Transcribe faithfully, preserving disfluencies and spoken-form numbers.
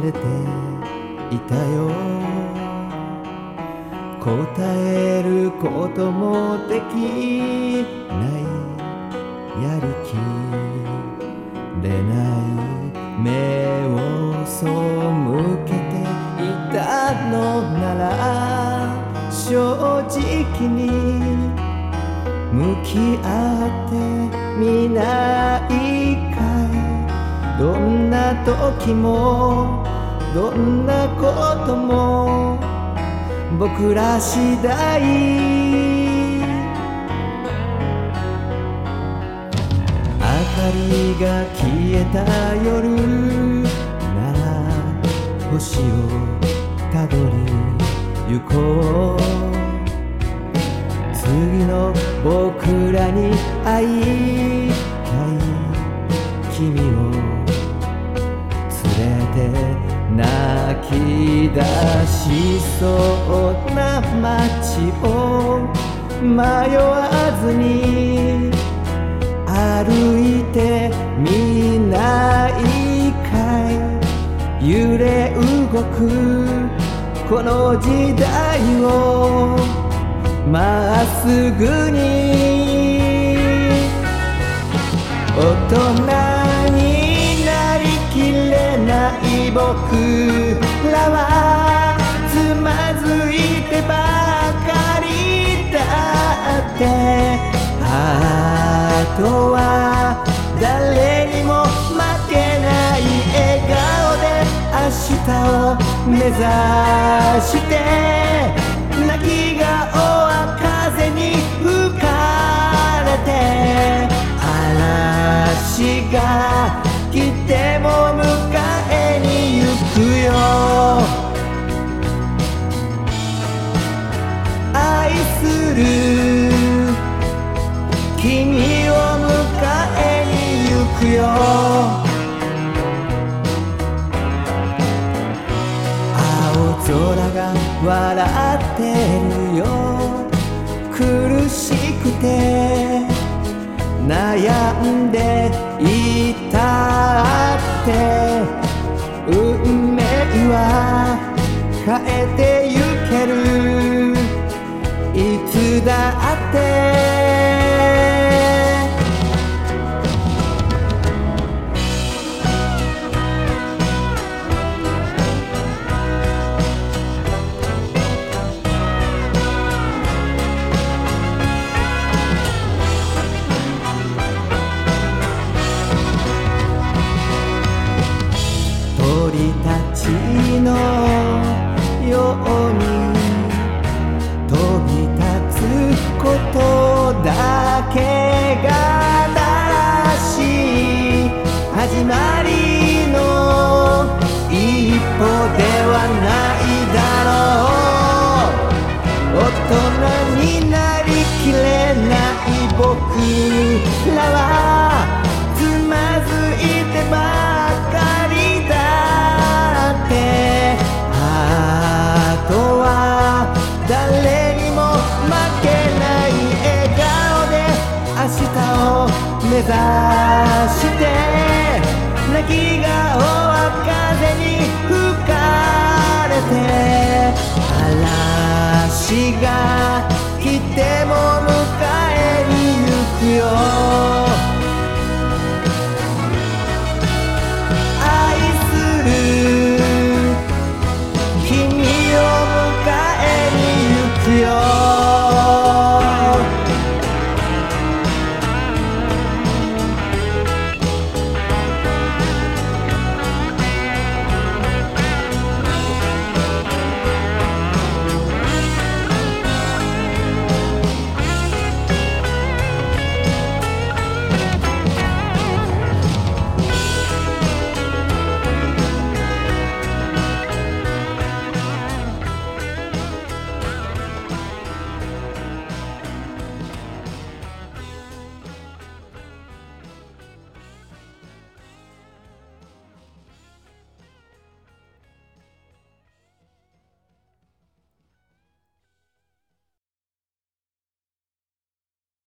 れていたよ。答えることもできないやりきれない目を背けていたのなら正直に向き合ってみないかい。どんな時もどんなことも僕ら次第。明かりが消えた夜なら星をたどり行こう。次の僕らに会いたい君を連れて泣き出しそうな街を迷わずに歩いてみないかい。揺れ動くこの時代をまっすぐに。大人になりきれない僕らはつまずいてばかりだって、あとは誰にも負けない笑顔で明日を目指して泣き顔は風に吹かれて嵐が来ても迎えに行くよ。愛する君を迎えに行くよ。青空が笑ってるよ。苦しくて悩んでいたって運命は変えてゆけるいつだって。鳥たちのように飛び立つことだけが正しい始まりの一歩ではないだろう。大人になりきれない僕らはつまずいてばかりだ。誰にも負けない笑顔で明日を目指して泣き顔は風に吹かれて嵐が来ても迎えに行くよ。